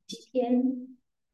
今天，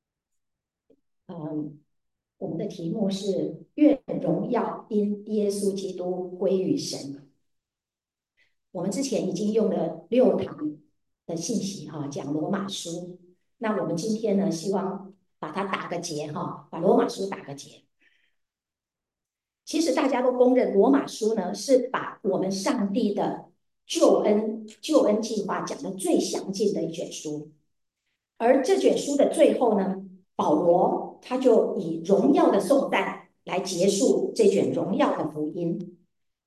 嗯，我们的题目是愿荣耀因耶稣基督归于神。我们之前已经用了6堂的信息讲罗马书。那我们今天呢，希望把它打个结把罗马书打个结。其实大家都公认，罗马书呢是把我们上帝的救恩计划讲的最详尽的一卷书。而这卷书的最后呢，保罗他就以荣耀的颂赞来结束这卷荣耀的福音。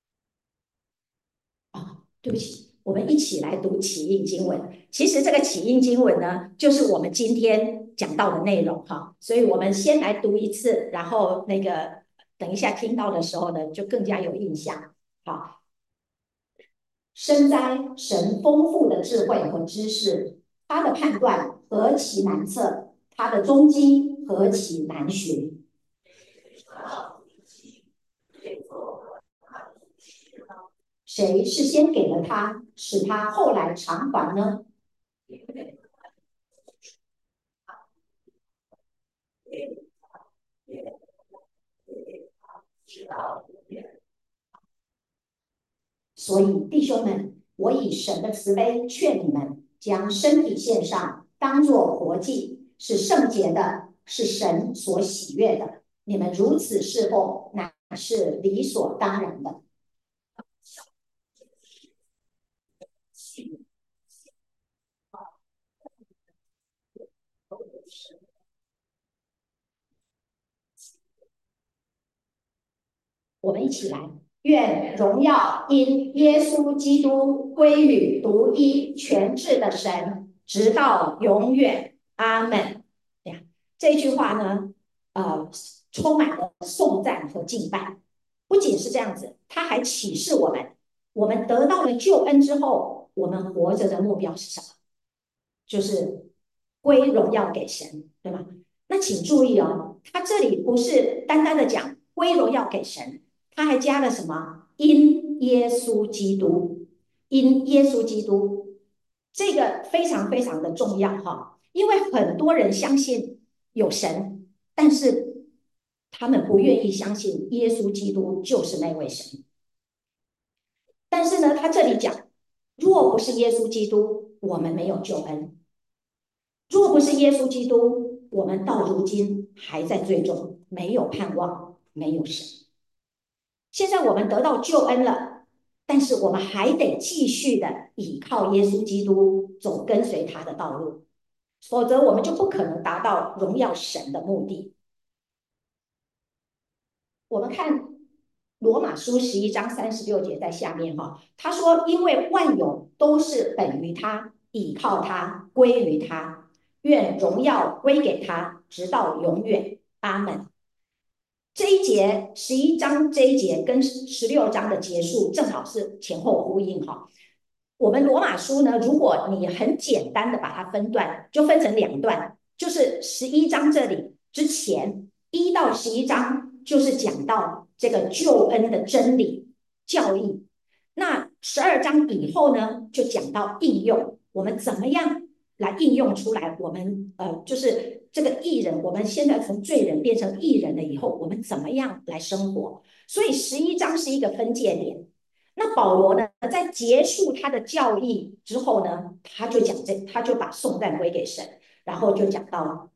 对不起，我们一起来读起印经文。其实这个起印经文呢，就是我们今天讲到的内容所以我们先来读一次，然后等一下听到的时候呢，就更加有印象。好，深哉神丰富的智慧和知识，他的判断何其难测，他的踪迹何其难寻。谁是先给了他，使他后来偿还呢？所以，弟兄们，我以神的慈悲劝你们，将身体献上，当作活祭，是圣洁的，是神所喜悦的。你们如此侍奉，乃是理所当然的。我们一起来，愿荣耀因耶稣基督归于独一全智的神，直到永远。阿门。这句话呢，充满了颂赞和敬拜。不仅是这样子，他还启示我们，我们得到了救恩之后，我们活着的目标是什么？就是归荣耀给神，对吗？那请注意哦，他这里不是单单的讲归荣耀给神，他还加了什么？因耶稣基督，因耶稣基督，这个非常非常的重要因为很多人相信有神，但是他们不愿意相信耶稣基督就是那位神。但是呢，他这里讲，若不是耶稣基督，我们没有救恩。若不是耶稣基督，我们到如今还在罪中，没有盼望，没有神。现在我们得到救恩了，但是我们还得继续的倚靠耶稣基督，走跟随他的道路，否则我们就不可能达到荣耀神的目的。我们看罗马书11章36节在下面他说：“因为万有都是本于他，倚靠他，归于他，愿荣耀归给他，直到永远。阿门。”这一节11章这一节跟16章的结束正好是前后呼应我们罗马书呢，如果你很简单的把它分段，就分成2段，就是11章这里之前1到11章就是讲到这个救恩的真理教义，那12章以后呢，就讲到应用，我们怎么样来应用出来？我们就是这个义人，我们现在从罪人变成义人了以后，我们怎么样来生活？所以11章是一个分界点。那保罗呢，在结束他的教义之后呢，他就把颂赞归给神，然后就讲到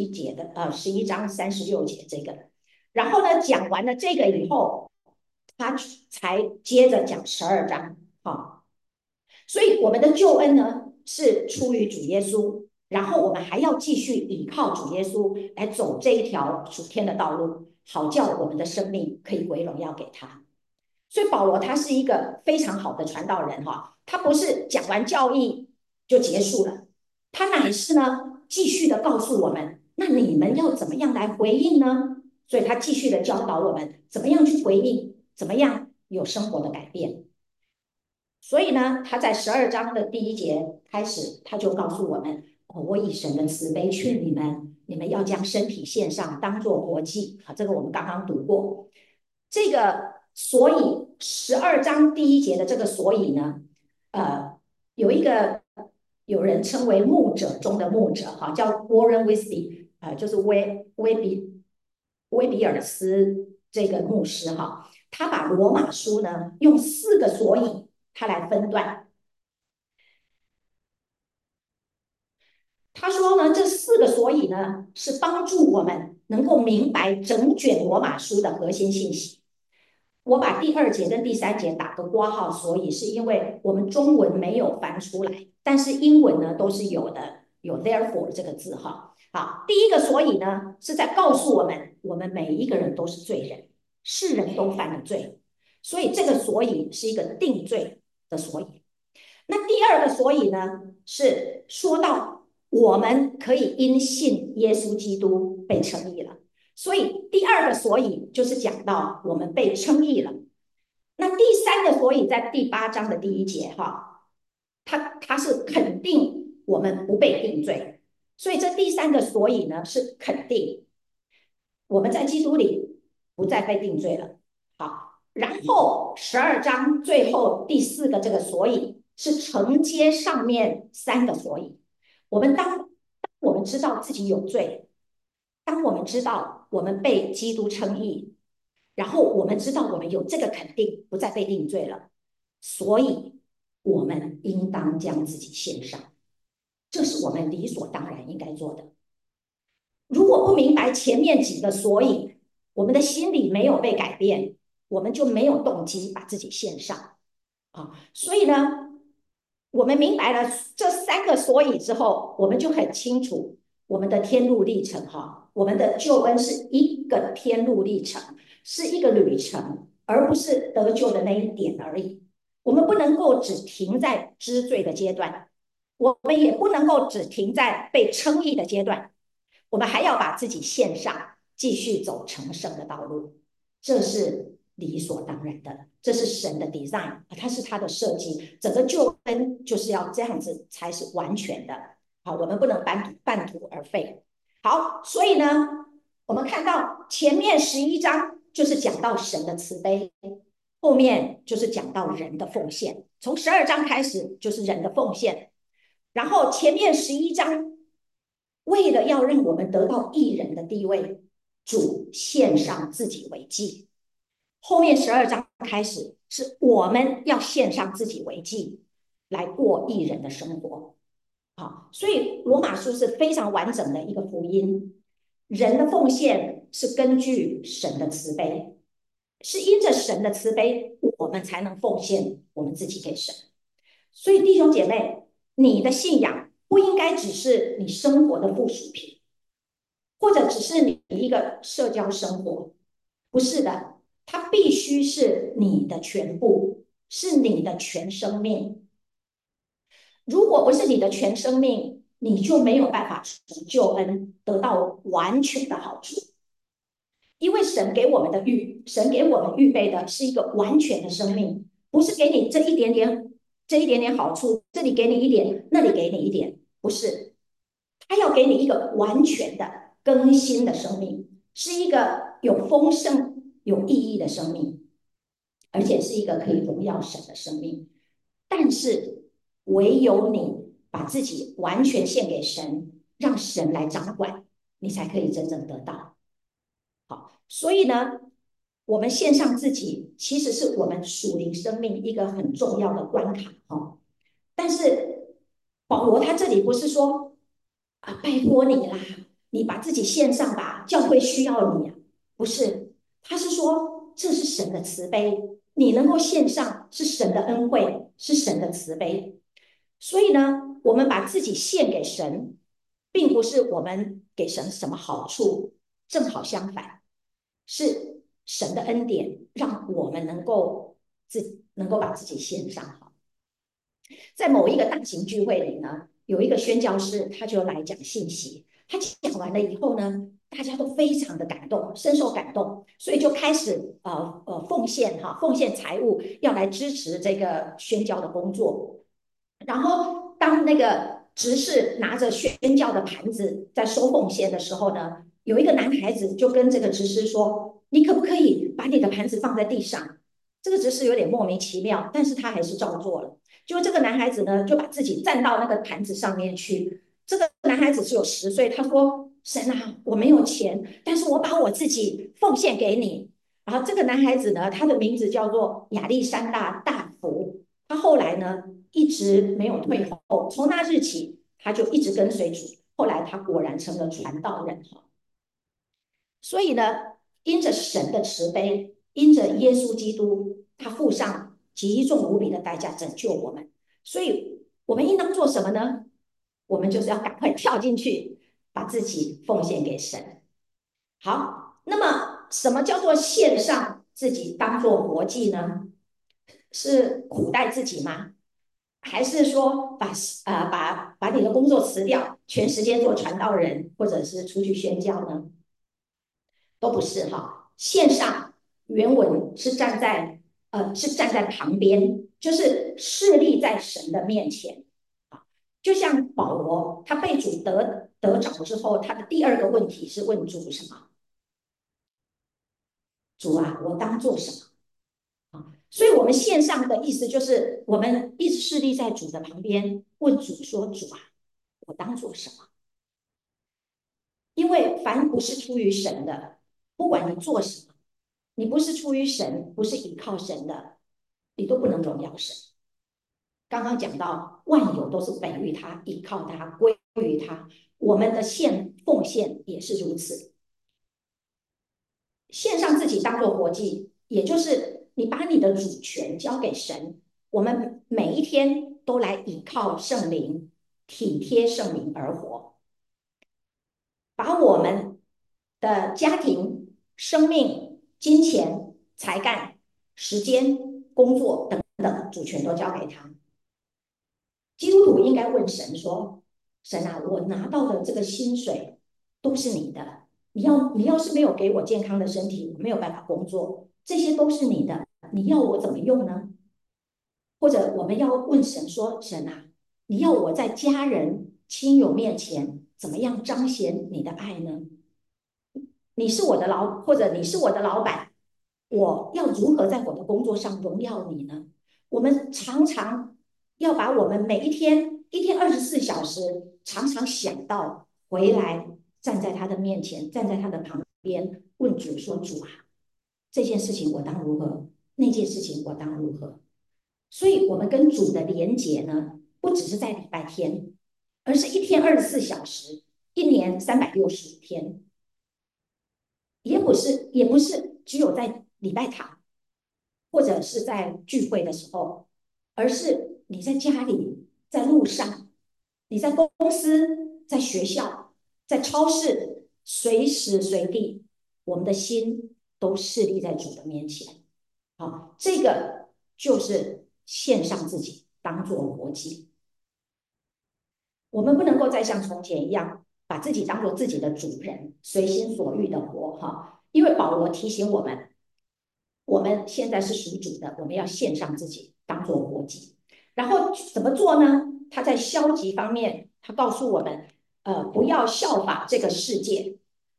11章36节这个，然后呢，讲完了这个以后，他才接着讲12章所以我们的救恩呢是出于主耶稣，然后我们还要继续依靠主耶稣来走这一条属天的道路，好叫我们的生命可以归荣耀给他。所以保罗他是一个非常好的传道人他不是讲完教义就结束了，他乃是呢继续的告诉我们，那你们要怎么样来回应呢？所以他继续的教导我们怎么样去回应，怎么样有生活的改变。所以呢，他在12章的第1节开始，他就告诉我们：我以神的慈悲劝你们，你们要将身体献上，当作活祭这个我们刚刚读过。这个所以12章第1节的这个所以呢，有一个有人称为牧者中的牧者，哈，叫 Warren Wiersbe，就是威比尔斯这个牧师哈，他把罗马书呢用4个所以他来分段。他说呢，这4个所以呢是帮助我们能够明白整卷罗马书的核心信息。我把第2节跟第3节打个括号，所以是因为我们中文没有翻出来，但是英文呢都是有的，有 therefore 这个字哈。好，第一个所以呢是在告诉我们，我们每一个人都是罪人，是人都犯了罪，所以这个所以是一个定罪的所以。那第2个所以呢是说到我们可以因信耶稣基督被称义了。所以第2个所以就是讲到我们被称义了。那第3个所以在第8章的第1节哈，它是肯定我们不被定罪，所以这第3个所以呢是肯定我们在基督里不再被定罪了。好，然后12章最后第4个这个所以是承接上面3个所以。当我们知道自己有罪，当我们知道我们被基督称义，然后我们知道我们有这个肯定，不再被定罪了，所以我们应当将自己献上，这是我们理所当然应该做的。如果不明白前面几个所以，我们的心里没有被改变，我们就没有动机把自己献上啊。所以呢，我们明白了这3个所以之后，我们就很清楚我们的天路历程哈。我们的救恩是一个天路历程，是一个旅程，而不是得救的那一点而已。我们不能够只停在知罪的阶段，我们也不能够只停在被称义的阶段，我们还要把自己献上，继续走成圣的道路。这是理所当然的，这是神的 design， 它是他的设计，整个救恩就是要这样子才是完全的。好，我们不能半途而废。好，所以呢，我们看到前面11章就是讲到神的慈悲，后面就是讲到人的奉献。从12章开始就是人的奉献，然后前面11章为了要让我们得到义人的地位，主献上自己为祭。后面12章开始是我们要献上自己为祭，来过义人的生活。好，所以罗马书是非常完整的一个福音。人的奉献是根据神的慈悲，是因着神的慈悲，我们才能奉献我们自己给神。所以弟兄姐妹，你的信仰不应该只是你生活的附属品，或者只是你一个社交生活，不是的，它必须是你的全部，是你的全生命。如果不是你的全生命，你就没有办法从救恩得到完全的好处。因为神给我们预备的是一个完全的生命，不是给你这一点点好处，这里给你一点，那里给你一点，不是。他要给你一个完全的更新的生命，是一个有丰盛、有意义的生命，而且是一个可以荣耀神的生命。但是唯有你把自己完全献给神，让神来掌管，你才可以真正得到。好，所以呢，我们献上自己，其实是我们属灵生命一个很重要的关卡哦。但是保罗他这里不是说啊，拜托你啦，你把自己献上吧，教会需要你啊，不是，他是说这是神的慈悲，你能够献上是神的恩惠，是神的慈悲。所以呢，我们把自己献给神，并不是我们给神什么好处，正好相反，是神的恩典让我们能够把自己献上好。在某一个大型聚会里呢，有一个宣教师，他就来讲信息。他讲完了以后呢，大家都非常的感动，深受感动，所以就开始奉献财物，要来支持这个宣教的工作。然后当那个执事拿着宣教的盘子在收奉献的时候呢，有一个男孩子就跟这个执事说：“你可不可以把你的盘子放在地上？”这个执事有点莫名其妙，但是他还是照做了。 就这个男孩子呢，就把自己站到那个盘子上面去。这个男孩子只有10岁，他说：“神啊，我没有钱，但是我把我自己奉献给你。”然后这个男孩子呢，他的名字叫做亚历山大大福。他后来呢，一直没有退后，从那日起，他就一直跟随主。后来他果然成了传道人哈。所以呢，因着神的慈悲，因着耶稣基督，他付上极重无比的代价拯救我们。所以，我们应当做什么呢？我们就是要赶快跳进去，把自己奉献给神。好，那么什么叫做献上自己当做活祭呢？是苦待自己吗？还是说把你的工作辞掉，全时间做传道人，或者是出去宣教呢？都不是哈。线上原文是站在旁边，就是侍立在神的面前啊。就像保罗，他被主得着之后，他的第二个问题是问主什么？主啊，我当做什么啊？所以，我们线上的意思就是，我们一直侍立在主的旁边，问主说：主啊，我当做什么？因为凡不是出于神的，不管你做什么，你不是出于神，不是依靠神的，你都不能荣耀神。刚刚讲到，万有都是本于他，依靠他，归于他。我们的奉献也是如此，献上自己当做活祭，也就是你把你的主权交给神。我们每一天都来依靠圣灵，体贴圣灵而活，把我们的家庭、生命、金钱、才干、时间、工作等等主权都交给他。基督徒应该问神说：神啊，我拿到的这个薪水都是你的，你要是没有给我健康的身体，我没有办法工作，这些都是你的，你要我怎么用呢？或者我们要问神说：神啊，你要我在家人、亲友面前怎么样彰显你的爱呢？或者你是我的老板，我要如何在我的工作上荣耀你呢？我们常常要把我们每一天24小时，常常想到回来，站在他的面前，站在他的旁边，问主说：主啊，这件事情我当如何？那件事情我当如何？所以，我们跟主的连结呢，不只是在礼拜天，而是一天24小时，一年365天。也不是只有在礼拜堂或者是在聚会的时候，而是你在家里、在路上、你在公司、在学校、在超市，随时随地，我们的心都侍立在主的面前。好，这个就是献上自己，当做活祭。我们不能够再像从前一样，把自己当做自己的主人，随心所欲的活哈。因为保罗提醒我们，我们现在是属主的，我们要献上自己，当做活祭。然后怎么做呢？他在消极方面，他告诉我们，不要效法这个世界，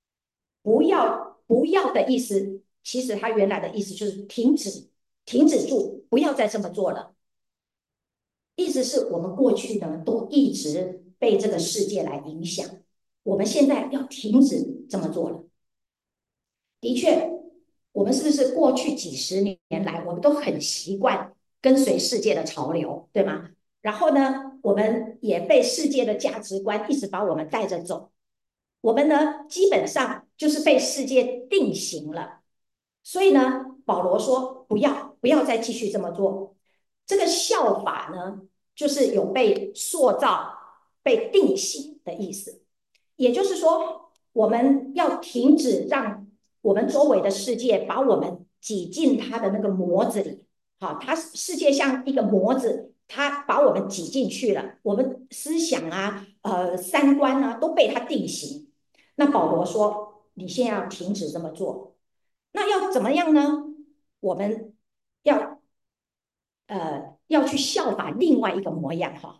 不要的意思，其实他原来的意思就是停止住，不要再这么做了。意思是我们过去呢，都一直被这个世界来影响，我们现在要停止这么做了。的确，我们是不是过去几十年来，我们都很习惯跟随世界的潮流，对吗？然后呢，我们也被世界的价值观一直把我们带着走，我们呢，基本上就是被世界定型了。所以呢，保罗说不要再继续这么做。这个效法呢，就是有被塑造、被定型的意思。也就是说，我们要停止让我们周围的世界把我们挤进它的那个模子里。好，它世界像一个模子，它把我们挤进去了，我们思想啊、三观啊都被它定型。那保罗说，你现在要停止这么做。那要怎么样呢？我们要要去效法另外一个模样哈。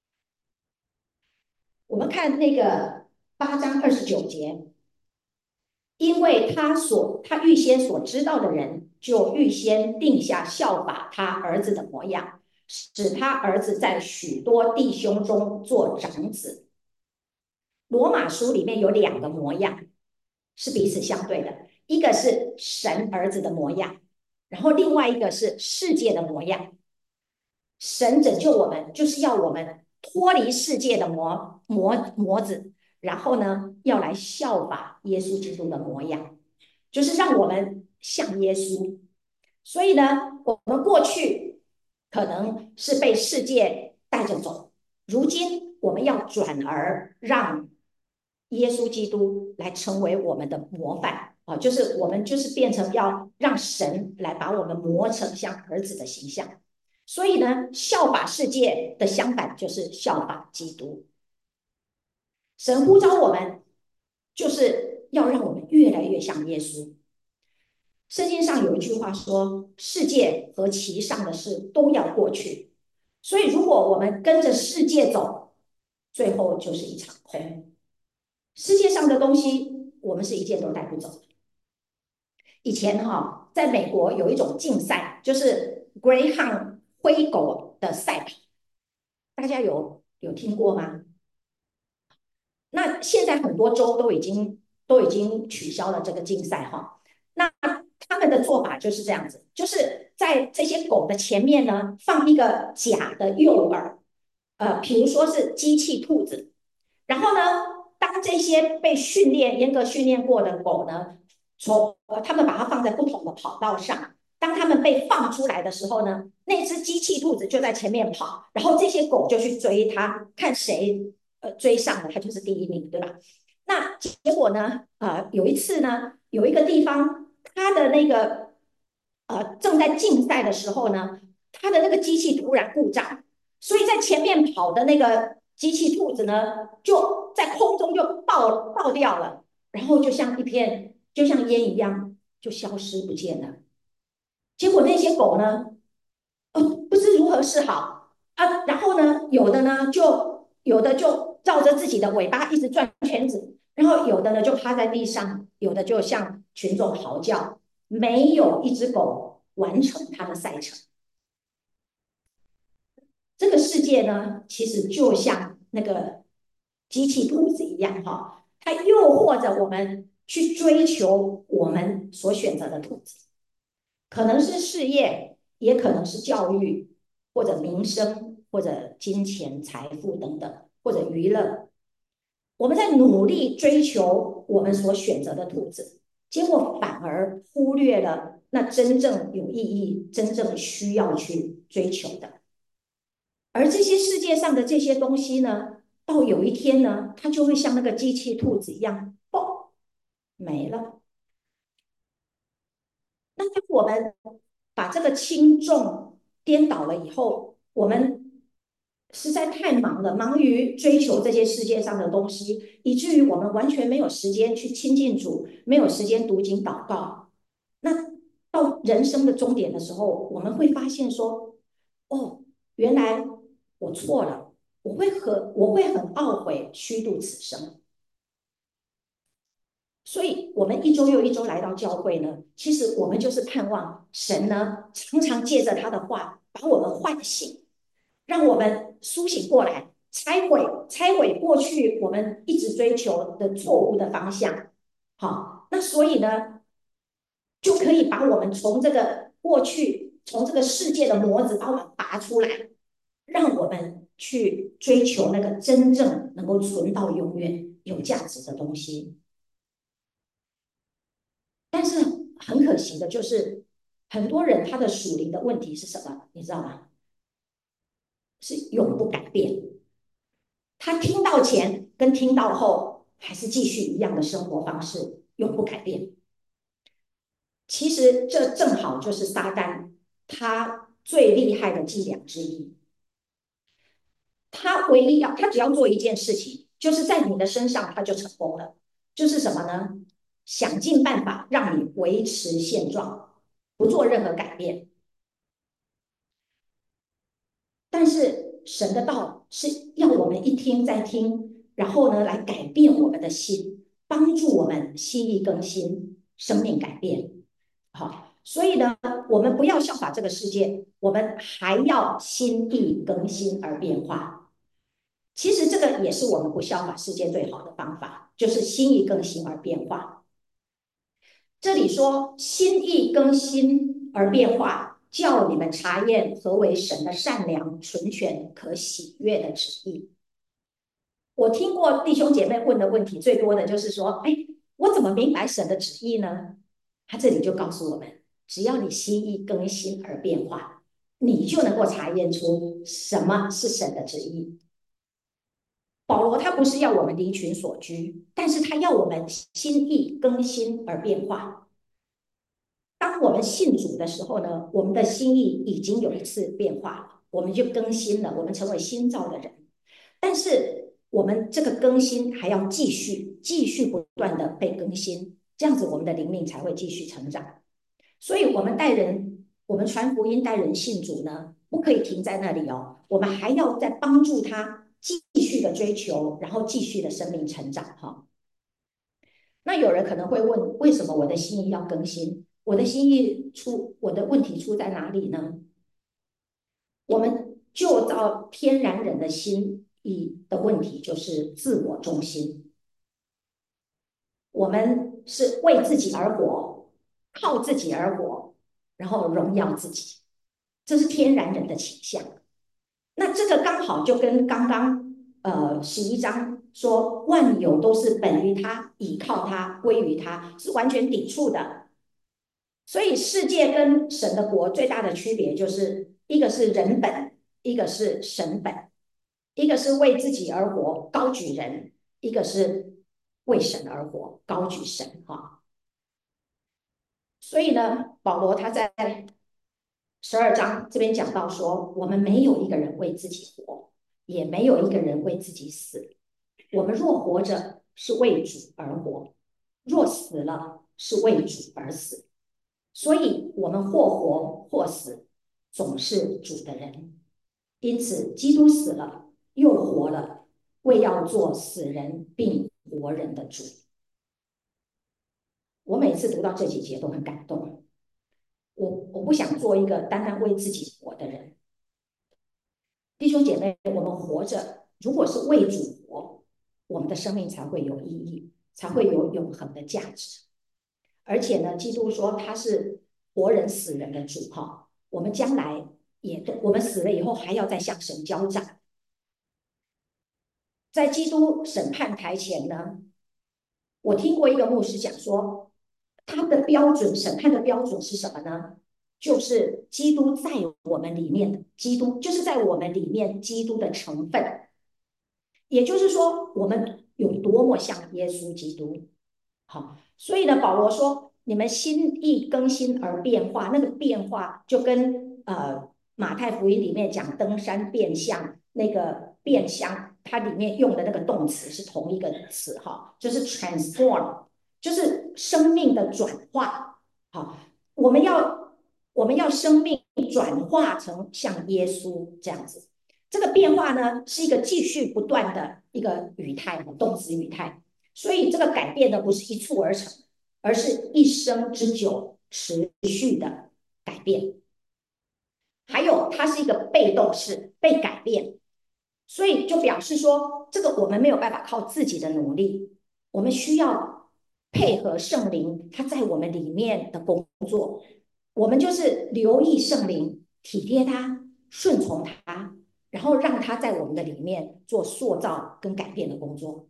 我们看那个8章29节，因为他预先所知道的人，就预先定下效法他儿子的模样， 使他儿子在许多弟兄中做长子。罗马书里面有两个模样是彼此相对的，一个是神儿子的模样，然后另外一个是世界的模样。神拯救我们，就是要我们脱离世界的模子，然后呢，要来效法耶稣基督的模样，就是让我们像耶稣。所以呢，我们过去可能是被世界带着走，如今我们要转而让耶稣基督来成为我们的模范啊，就是我们就是变成要让神来把我们磨成像儿子的形象。所以呢，效法世界的相反就是效法基督。神呼召我们，就是要让我们越来越像耶稣。圣经上有一句话说：“世界和其上的事都要过去。”所以，如果我们跟着世界走，最后就是一场空。世界上的东西，我们是一件都带不走的。以前哈，在美国有一种竞赛，就是 Greyhound 灰狗的赛跑，大家有听过吗？那现在很多州都已经取消了这个竞赛哈。那他们的做法就是这样子，就是在这些狗的前面呢放一个假的诱饵，比如说是机器兔子，然后呢，当这些被严格训练过的狗呢，他们把它放在不同的跑道上，当他们被放出来的时候呢，那只机器兔子就在前面跑，然后这些狗就去追它，看谁追上了，它就是第一名，对吧？那结果呢，有一次呢，有一个地方，它的那个正在竞赛的时候呢，它的那个机器突然故障，所以在前面跑的那个机器兔子呢，就在空中就爆掉了，然后就像烟一样就消失不见了。结果那些狗呢，不知如何是好啊。然后呢，有的就照着自己的尾巴一直转圈子，然后有的呢就趴在地上，有的就向群众嚎叫，没有一只狗完成它的赛程。这个世界呢，其实就像那个机器兔子一样哈，它诱惑着我们去追求我们所选择的兔子。可能是事业，也可能是教育，或者民生，或者金钱、财富等等，或者娱乐。我们在努力追求我们所选择的兔子，结果反而忽略了那真正有意义、真正需要去追求的。而这些世界上的这些东西呢，到有一天呢，它就会像那个机器兔子一样，嘣，没了。那当我们把这个轻重颠倒了以后，我们实在太忙了，忙于追求这些世界上的东西，以至于我们完全没有时间去亲近主，没有时间读经祷告。那到人生的终点的时候，我们会发现说，哦，原来我错了，我会很懊悔，虚度此生。所以，我们一周又一周来到教会呢，其实我们就是盼望神呢，常常借着他的话把我们唤醒，让我们苏醒过来，拆毁过去我们一直追求的错误的方向。好，那所以呢，就可以把我们从这个过去，从这个世界的模子把我们拔出来，让我们去追求那个真正能够存到永远、有价值的东西。但是很可惜的就是，很多人他的属灵的问题是什么？你知道吗？是永不改变。他听到前跟听到后还是继续一样的生活方式，永不改变。其实这正好就是撒旦他最厉害的伎俩之一。他只要做一件事情，就是在你的身上他就成功了。就是什么呢？想尽办法让你维持现状，不做任何改变。但是神的道是要我们一听再听，然后呢来改变我们的心，帮助我们心意更新，生命改变。好， 所以呢，我们不要效法这个世界，我们还要心意更新而变化。其实这个也是我们不效法世界最好的方法，就是心意更新而变化。这里说心意更新而变化，叫你们查验何为神的善良、纯全、可喜悦的旨意。我听过弟兄姐妹问的问题最多的就是说：哎，我怎么明白神的旨意呢？他这里就告诉我们，只要你心意更新而变化，你就能够查验出什么是神的旨意。保罗他不是要我们离群所居，但是他要我们心意更新而变化。当我们信主的时候呢，我们的心意已经有一次变化了，我们就更新了，我们成为新造的人。但是我们这个更新还要继续，继续不断的被更新，这样子我们的灵命才会继续成长。所以，我们带人，我们传福音带人信主呢，不可以停在那里哦，我们还要再帮助他继续的追求，然后继续的生命成长哈。那有人可能会问，为什么我的心意要更新？我的心意出，我的问题出在哪里呢？我们就照天然人的心意的问题，就是自我中心。我们是为自己而活，靠自己而活，然后荣耀自己，这是天然人的倾向。那这个刚好就跟刚刚11章说万有都是本于他，倚靠他，归于他，是完全抵触的。所以世界跟神的国最大的区别就是一个是人本，一个是神本，一个是为自己而活，高举人；一个是为神而活，高举神。哈，所以呢，保罗他在12章这边讲到说，我们没有一个人为自己活，也没有一个人为自己死。我们若活着，是为主而活；若死了，是为主而死。所以，我们或活或死，总是主的人。因此，基督死了，又活了，为要做死人并活人的主。我每次读到这几节都很感动。我不想做一个单单为自己活的人。弟兄姐妹，我们活着，如果是为主活，我们的生命才会有意义，才会有永恒的价值。而且呢，基督说他是活人死人的主哈，我们将来我们死了以后还要再向神交账。在基督审判台前呢，我听过一个牧师讲说，他的标准审判的标准是什么呢？就是基督在我们里面，基督就是在我们里面基督的成分，也就是说，我们有多么像耶稣基督。好，所以呢，保罗说，你们心意更新而变化，那个变化就跟马太福音里面讲登山变相那个变相，它里面用的那个动词是同一个词哈，就是 transform，就是生命的转化。好，我们要生命转化成像耶稣这样子。这个变化呢，是一个继续不断的一个语态，动词语态。所以这个改变呢，不是一蹴而成，而是一生之久持续的改变。还有，它是一个被动式，被改变，所以就表示说，这个我们没有办法靠自己的努力，我们需要配合圣灵他在我们里面的工作。我们就是留意圣灵，体贴他，顺从他，然后让他在我们的里面做塑造跟改变的工作。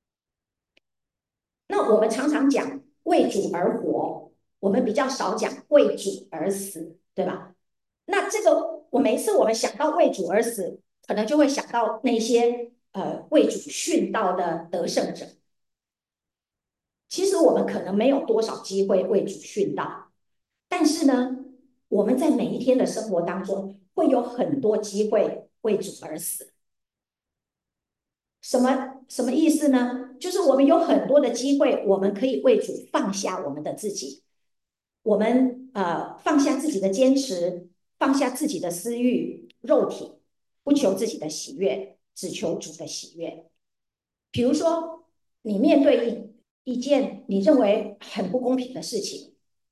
那我们常常讲为主而活，我们比较少讲为主而死，对吧？那这个每次我们想到为主而死，可能就会想到那些为主殉道的得胜者。其实我们可能没有多少机会为主殉道，但是呢，我们在每一天的生活当中会有很多机会为主而死。什么意思呢？就是我们有很多的机会，我们可以为主放下我们的自己，我们放下自己的坚持，放下自己的私欲、肉体，不求自己的喜悦，只求主的喜悦。比如说，你面对一件你认为很不公平的事情，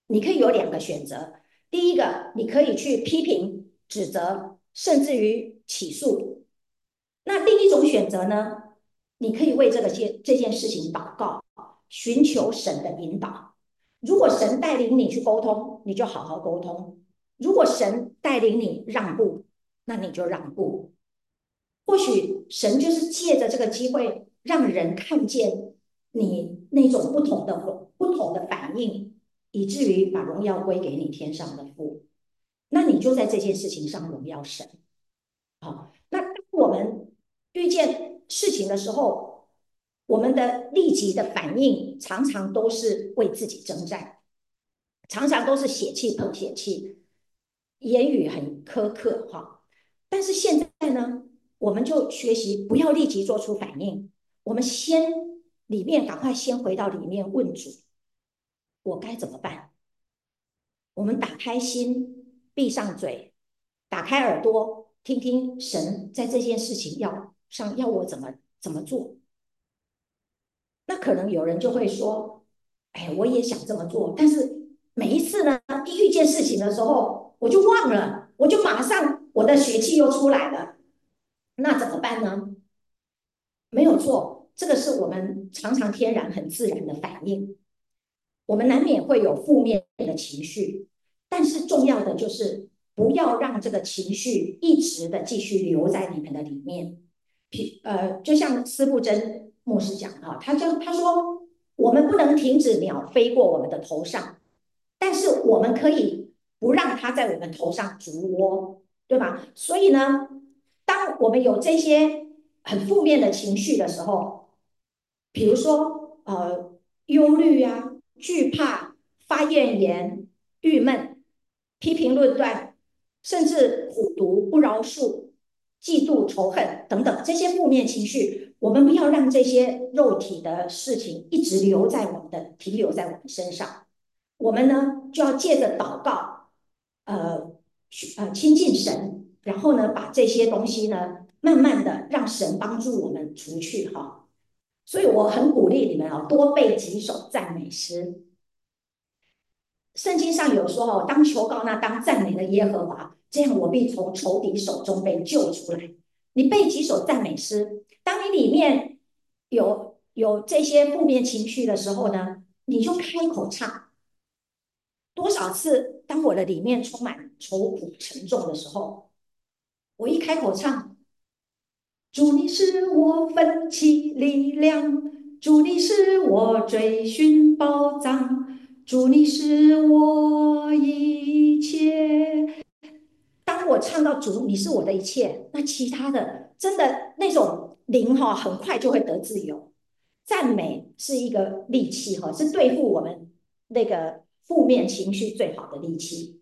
你可以有两个选择。第一个，你可以去批评、指责，甚至于起诉。那另一种选择呢，你可以为这件事情祷告，寻求神的引导。如果神带领你去沟通，你就好好沟通；如果神带领你让步，那你就让步。或许神就是借着这个机会，让人看见你那种不同的反应，以至于把荣耀归给你天上的父。那你就在这件事情上荣耀神。好，那当我们遇见事情的时候，我们的立即的反应常常都是为自己征战，常常都是血气碰血气，言语很苛刻哈。但是现在呢，我们就学习不要立即做出反应，我们先里面赶快先回到里面问主，我该怎么办？我们打开心，闭上嘴，打开耳朵，听听神在这件事情要我怎么做。那可能有人就会说：“哎，我也想这么做，但是每一次呢，一遇见事情的时候，我就忘了，我就马上我的血气又出来了，那怎么办呢？”没有错，这个是我们常常天然很自然的反应。我们难免会有负面的情绪，但是重要的就是不要让这个情绪一直的继续留在你们的里面。就像司布真牧师讲哈，他说我们不能停止鸟飞过我们的头上，但是我们可以不让它在我们头上筑窝，对吧？所以呢，当我们有这些很负面的情绪的时候，比如说忧虑啊、惧怕、发怨言、郁闷、批评论断，甚至苦毒、不饶恕、嫉妒、仇恨等等这些负面情绪，我们不要让这些肉体的事情一直停留在我们身上。我们呢就要借着祷告，亲近神，然后呢把这些东西呢慢慢的让神帮助我们除去哈。所以我很鼓励你们啊，多背几首赞美诗。圣经上有说哦，当求告那当赞美的耶和华，这样我必从仇敌手中被救出来。你背几首赞美诗，当你里面有这些负面情绪的时候呢，你就开口唱。多少次，当我的里面充满愁苦沉重的时候，我一开口唱，主你是我奋起力量，主你是我追寻宝藏，主你是我一切。当我唱到主你是我的一切，那其他的真的那种灵哈，很快就会得自由。赞美是一个利器哈，是对付我们那个负面情绪最好的利器。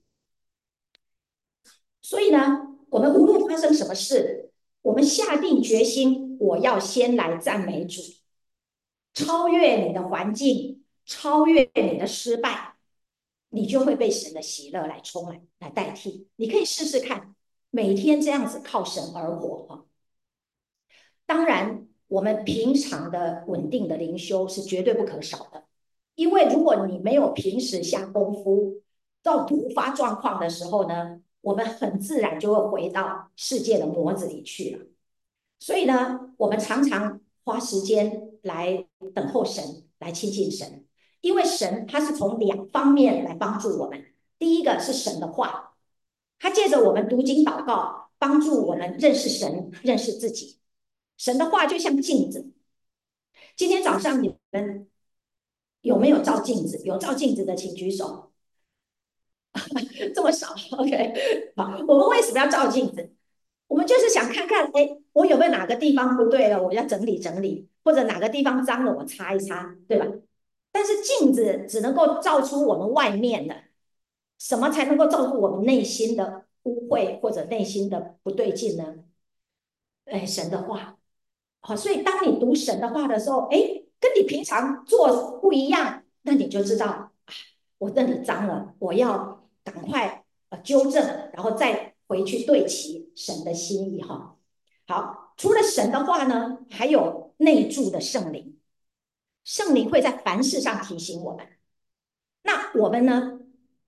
所以呢，我们无论发生什么事，我们下定决心，我要先来赞美主，超越你的环境，超越你的失败，你就会被神的喜乐来充满，来代替。你可以试试看，每天这样子靠神而活哈。当然，我们平常的稳定的灵修是绝对不可少的，因为如果你没有平时下功夫，到突发状况的时候呢，我们很自然就会回到世界的模子里去了。所以呢，我们常常花时间来等候神，来亲近神，因为神他是从两方面来帮助我们。第一个是神的话，他借着我们读经祷告，帮助我们认识神，认识自己。神的话就像镜子。今天早上你们有没有照镜子？有照镜子的请举手。这么少，OK。好，我们为什么要照镜子？我们就是想看看，哎，我有没有哪个地方不对了，我要整理整理，或者哪个地方脏了，我擦一擦，对吧？但是镜子只能够照出我们外面的，什么才能够照出我们内心的污秽或者内心的不对劲呢？哎，神的话。好，所以当你读神的话的时候，哎，跟你平常做不一样，那你就知道啊，我那里脏了，我要赶快纠正，然后再回去对齐神的心意哈。好，除了神的话呢，还有内住的圣灵，圣灵会在凡事上提醒我们。那我们呢？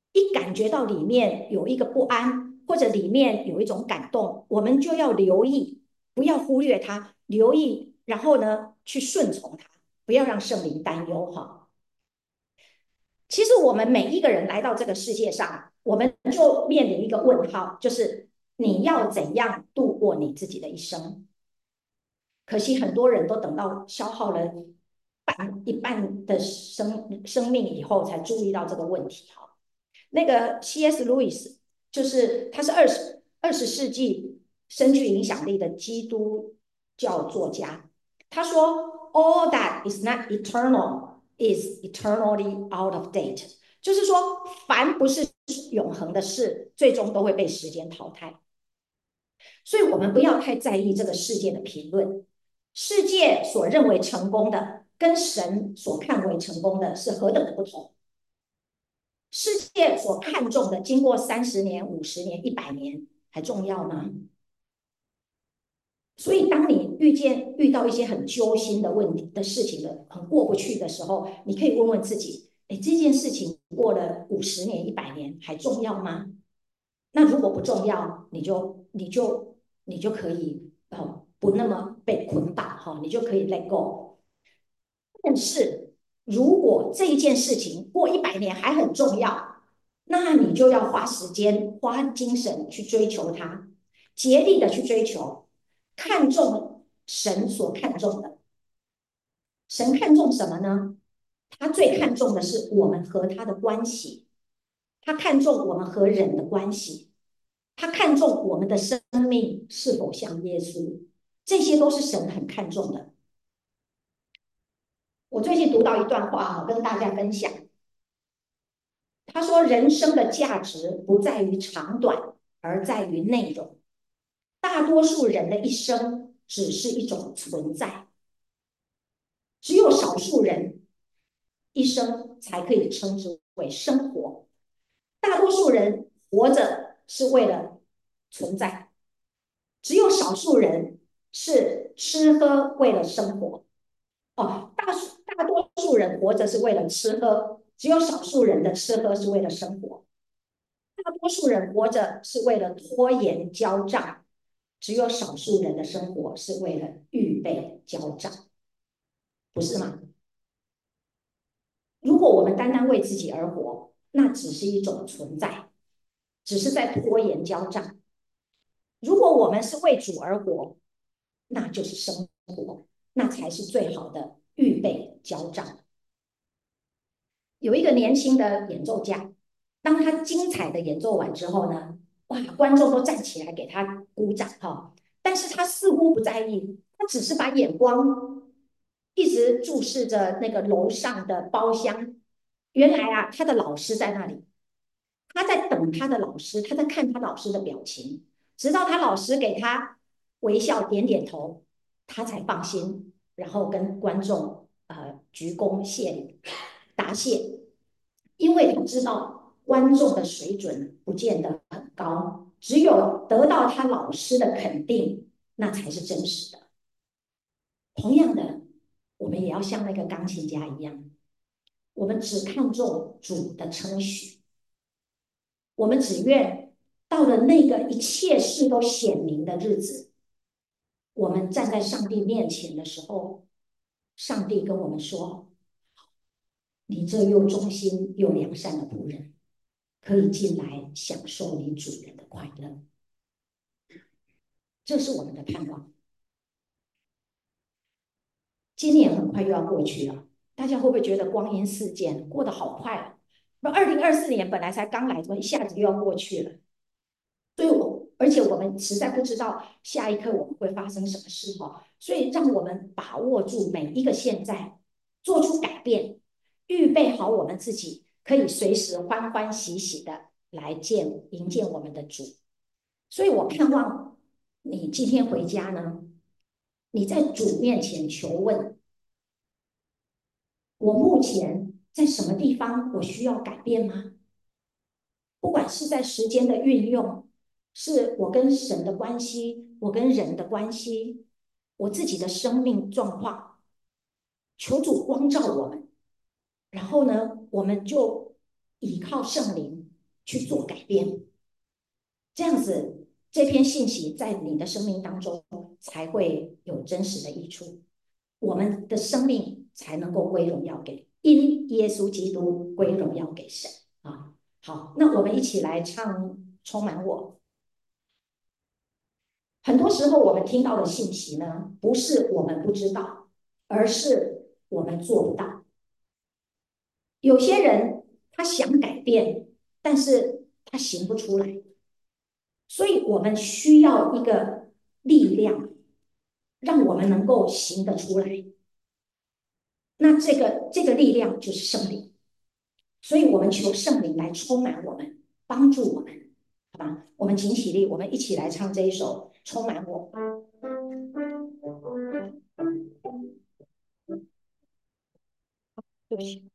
一感觉到里面有一个不安，或者里面有一种感动，我们就要留意，不要忽略它，留意，然后呢，去顺从它，不要让圣灵担忧哈。其实我们每一个人来到这个世界上，我们就面临一个问号，就是你要怎样度过你自己的一生？可惜很多人都等到消耗了一半的生命以后，才注意到这个问题哈。那个 C.S. Lewis 就是他是二十世纪深具影响力的基督教作家，他说 All that is not eternal is eternally out of date，就是说凡不是永恒的事，最终都会被时间淘汰。所以我们不要太在意这个世界的评论，世界所认为成功的，跟神所看为成功的是何等的不同。世界所看重的，经过30年、50年、100年，还重要吗？所以，当你遇到一些很揪心的问题的事情的，很过不去的时候，你可以问问自己：哎，这件事情过了50年、100年，还重要吗？那如果不重要，你就可以不那么被捆绑哈，你就可以 let go。但是如果这一件事情过100年还很重要，那你就要花时间、花精神去追求它，竭力的去追求，看重神所看重的。神看重什么呢？他最看重的是我们和他的关系，他看重我们和人的关系，他看重我们的生命是否像耶稣，这些都是神很看重的。我最近读到一段话哈，跟大家分享。他说：“人生的价值不在于长短，而在于内容。大多数人的一生只是一种存在，只有少数人一生才可以称之为生活。大多数人活着是为了存在，只有少数人是吃喝为了生活。哦，大多数人活着是为了吃喝，只有少数人的吃喝是为了生活。大多数人活着是为了拖延交账，只有少数人的生活是为了预备交账，不是吗？如果我们单单为自己而活，那只是一种存在，只是在拖延交账。如果我们是为主而活，那就是生活，那才是最好的预备交账。有一个年轻的演奏家，当他精彩的演奏完之后呢，哇，观众都站起来给他鼓掌哈，但是他似乎不在意，他只是把眼光一直注视着那个楼上的包厢。原来啊，他的老师在那里，他在等他的老师，他在看他老师的表情，直到他老师给他微笑点点头，他才放心，然后跟观众鞠躬谢礼答谢，因为他知道观众的水准不见得很高，只有得到他老师的肯定，那才是真实的。同样的，我们也要像那个钢琴家一样，我们只看重主的称许，我们只愿到了那个一切事都显明的日子，我们站在上帝面前的时候，上帝跟我们说：“你这又忠心又良善的仆人，可以进来享受你主人的快乐。”这是我们的盼望。今年很快又要过去了，大家会不会觉得光阴似箭，过得好快啊？那2024年本来才刚来，怎么一下子又要过去了？所以而且我们实在不知道下一刻我们会发生什么事哈，所以让我们把握住每一个现在，做出改变，预备好我们自己，可以随时欢欢喜喜的来迎接我们的主。所以我盼望你今天回家呢，你在主面前求问：我目前在什么地方我需要改变吗？不管是在时间的运用，是我跟神的关系，我跟人的关系，我自己的生命状况，求主光照我们。然后呢，我们就倚靠圣灵， 去做改变。这样子，这篇信息在你的生命当中才会有真实的益处，我们的生命才能够归荣耀给因耶稣基督归荣耀给神啊。好，那我们一起来唱充满我。很多时候我们听到的信息呢，不是我们不知道，而是我们做不到。有些人他想改变，但是他行不出来，所以我们需要一个力量，让我们能够行得出来。那这个力量就是圣灵，所以我们求圣灵来充满我们，帮助我们，好吧？我们请起立，我们一起来唱这一首《充满我》。对不起。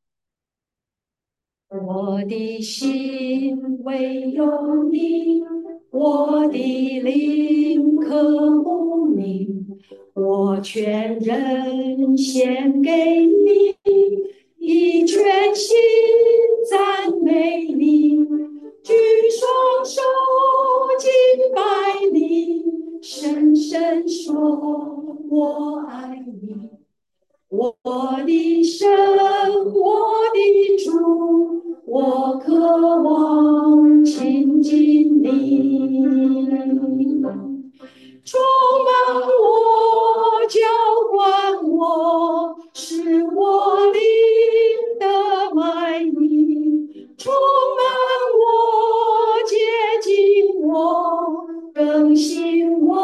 我的心唯有你，我的灵渴慕你，我全人献给你，以全心赞美你，举双手敬拜你，深深说我爱你。我的神，我的主，我渴望亲近你。充满我，浇灌我，使我灵的脉意。充满我，洁净我，更新我。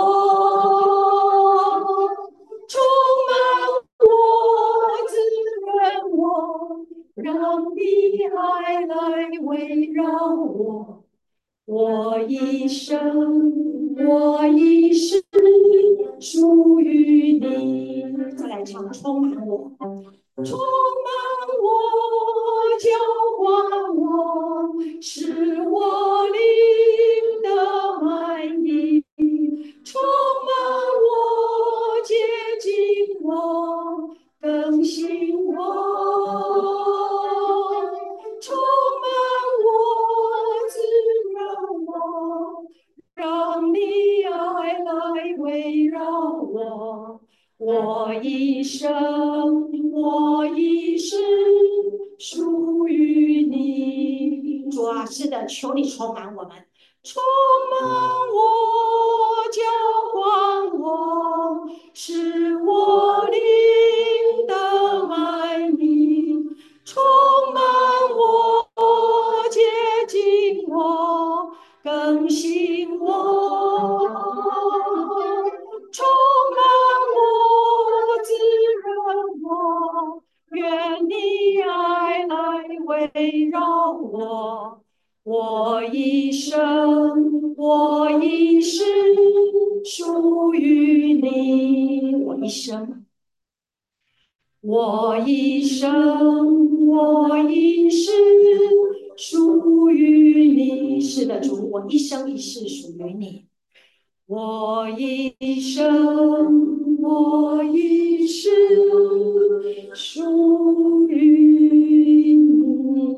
充满我，滋润我，让你爱来围绕我。我一生，我一世属于你。再来唱，充满我，充满我，浇灌我，使我灵的满意。充满我，洁净我，更新我。充满我，滋润我，让你爱来围绕我。我一生，我一世属于你。主啊，是的，求你充满我们，充满我，浇灌我，使我灵的满意。充满我，洁净我，更新我。充满我，滋润我，愿你爱来围绕我。我一生，我一世属于你。我一生，我一生，我一世属于你。是的，主，我一生一世属于你。我一生，我一世属于你。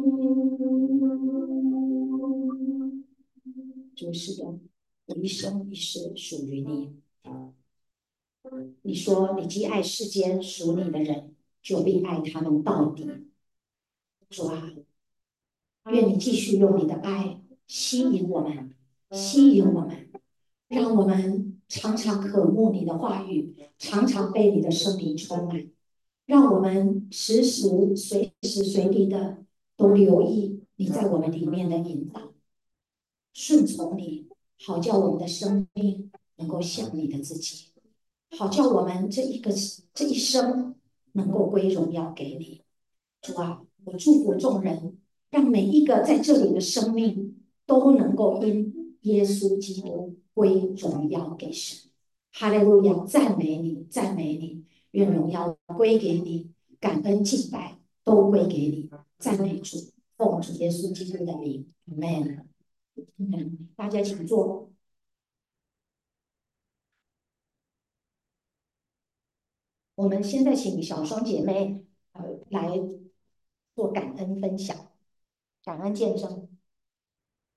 主，是的，我一生一世属于你。你说，你既爱世间属你的人，就必爱他们到底。主啊，愿你继续用你的爱吸引我们，吸引我们，让我们常常渴慕你的话语，常常被你的生命充满，让我们随时随地的都留意你在我们里面的引导，顺从你，好叫我们的生命能够像你的自己，好叫我们这一生能够归荣耀给你。主啊，我祝福众人，让每一个在这里的生命都能够因耶稣基督归荣耀给神。哈利路亚，赞美你，赞美你，愿荣耀归给你，感恩敬拜都归给你，赞美主，奉主耶稣基督的名，Amen。大家请坐。我们现在请小双姐妹来做感恩分享、感恩见证。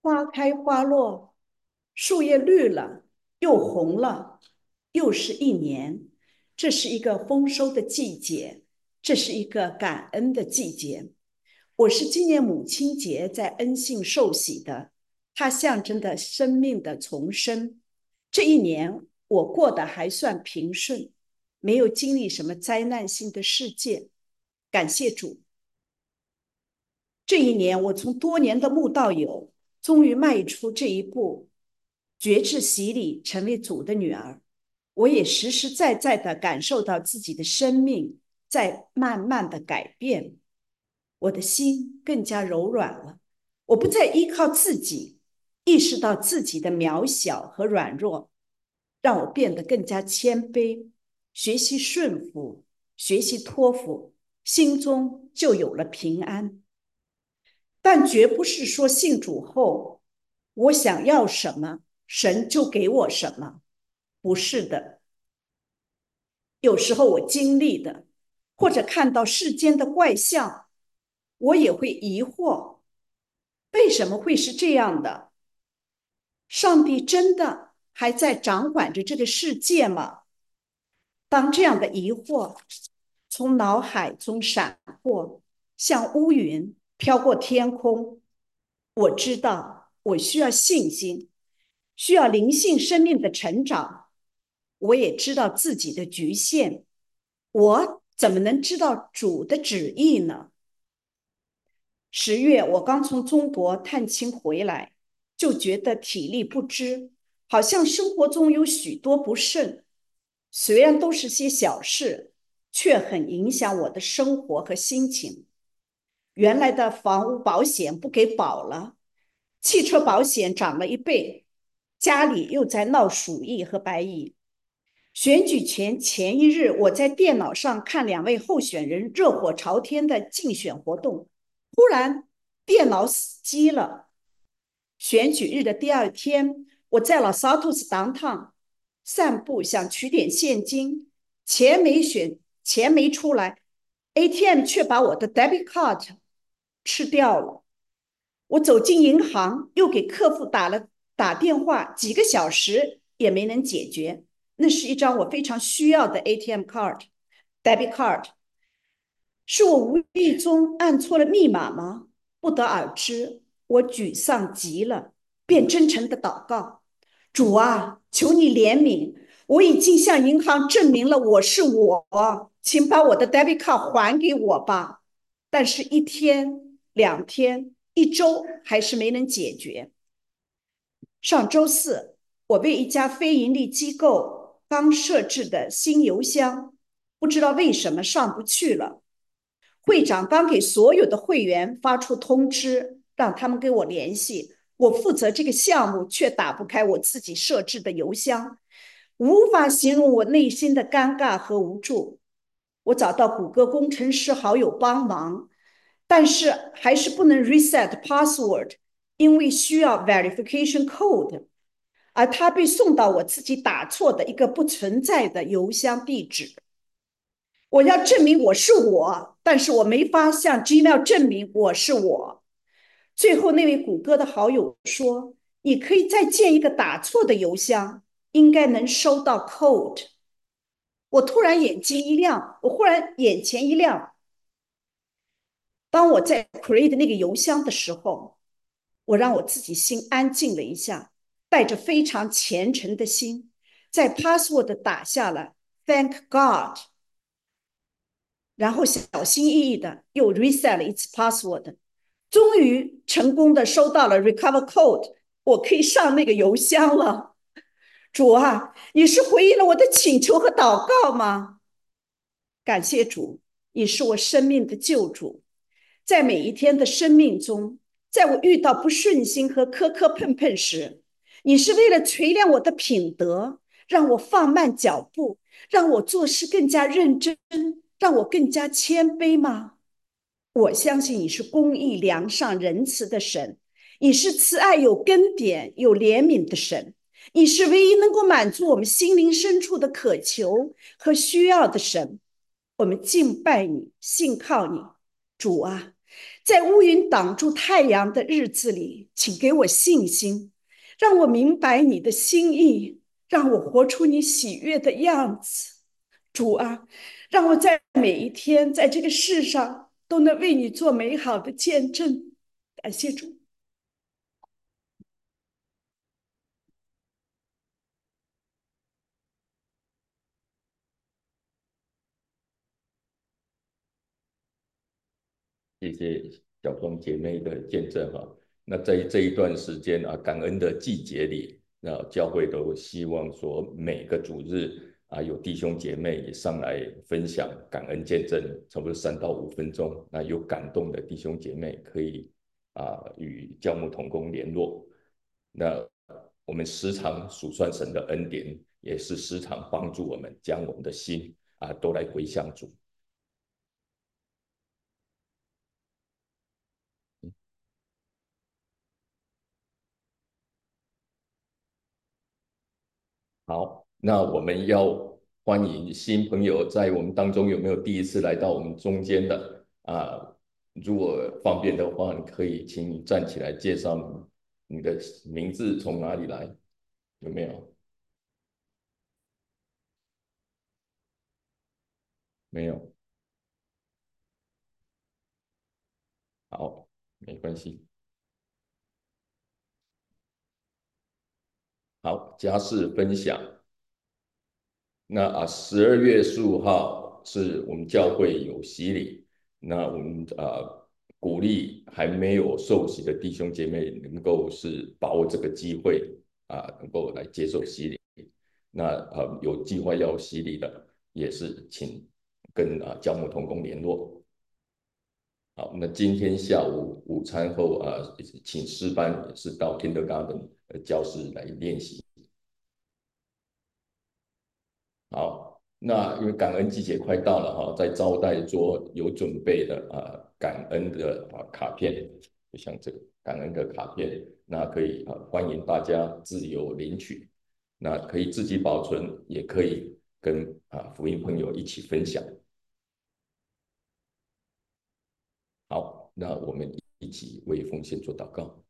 花开花落，树叶绿了，又红了，又是一年。这是一个丰收的季节，这是一个感恩的季节。我是今年母亲节在恩信受洗的，它象征着生命的重生。这一年我过得还算平顺，没有经历什么灾难性的事件，感谢主。这一年，我从多年的慕道友，终于迈出这一步，决志洗礼，成为主的女儿。我也实实在在的感受到自己的生命在慢慢的改变，我的心更加柔软了。我不再依靠自己，意识到自己的渺小和软弱，让我变得更加谦卑，学习顺服，学习托付，心中就有了平安。但绝不是说信主后，我想要什么，神就给我什么，不是的。有时候我经历的，或者看到世间的怪象，我也会疑惑，为什么会是这样的？上帝真的还在掌管着这个世界吗？当这样的疑惑从脑海中闪过，像乌云飘过天空，我知道我需要信心，需要灵性生命的成长。我也知道自己的局限，我怎么能知道主的旨意呢？10月我刚从中国探亲回来，就觉得体力不支，好像生活中有许多不顺。虽然都是些小事，却很影响我的生活和心情。原来的房屋保险不给保了，汽车保险涨了1倍，家里又在闹鼠疫和白蚁。选举前一日，我在电脑上看2位候选人热火朝天的竞选活动，忽然电脑死机了。选举日的第2天，我在老萨托斯当趟散步，想取点现金，钱没出来，ATM 却把我的 debit card 吃掉了。我走进银行，又给客服打电话，几个小时也没能解决。那是一张我非常需要的 ATM card，debit card。是我无意中按错了密码吗？不得而知。我沮丧极了，便真诚的祷告：主啊，求你怜悯！我已经向银行证明了我是我，请把我的 debit card 还给我吧。但是1天、2天、1周还是没能解决。上周四，我为一家非营利机构刚设置的新邮箱，不知道为什么上不去了。会长刚给所有的会员发出通知，让他们跟我联系。我负责这个项目，却打不开我自己设置的邮箱，无法形容我内心的尴尬和无助。我找到谷歌工程师好友帮忙，但是还是不能 reset password，因为需要 verification code，而它被送到我自己打错的一个不存在的邮箱地址。我要证明我是我，但是我没法向 Gmail 证明我是我。最后那位谷歌的好友说：“你可以再建一个打错的邮箱，应该能收到 code。”我突然眼睛一亮，我忽然眼前一亮。当我在 create 那个邮箱的时候，我让我自己心安静了一下，带着非常虔诚的心，在 password 打下了 Thank God。然后小心翼翼的又 reset 了一次 password， 终于成功的收到了 recover code， 我可以上那个邮箱了。主啊，你是回应了我的请求和祷告吗？感谢主，你是我生命的救主。在每一天的生命中，在我遇到不顺心和磕磕碰碰时，你是为了锤炼我的品德，让我放慢脚步，让我做事更加认真，让我更加谦卑吗？我相信你是公义、良善、仁慈的神，你是慈爱有根点、有怜悯的神，你是唯一能够满足我们心灵深处的渴求和需要的神。我们敬拜你，信靠你，主啊！ 在乌云挡住太阳的日子里，请给我信心，让我明白你的心意，让我活出你喜悦的样子。主啊，让我在每一天在这个世上都能为你做美好的见证。感谢主。 谢谢小凤姐妹的见证哈。那在这一段时间啊，感恩的季节里，那教会都希望说每个主日啊，有弟兄姐妹也上来分享感恩见证，差不多3到5分钟。那有感动的弟兄姐妹可以与教牧同工联络。那我们时常数算神的恩典，也是时常帮助我们将我们的心都来归向主。好，那我们要欢迎新朋友，在我们当中有没有第一次来到我们中间的如果方便的话，你可以请你站起来介绍你的名字从哪里来，有没有？没有。好，没关系。好，家事分享。那12月15号是我们教会有洗礼，那我们鼓励还没有受洗的弟兄姐妹能够是把握这个机会能够来接受洗礼。那有计划要洗礼的，也是请跟教牧同工联络。好，那今天下午午餐后请诗班也是到 Kindergarten 的教室来练习。好，那因为感恩季节快到了哈，在招待桌有准备的感恩的卡片，就像这个感恩的卡片，那可以欢迎大家自由领取，那可以自己保存，也可以跟福音朋友一起分享。好，那我们一起为奉献做祷告。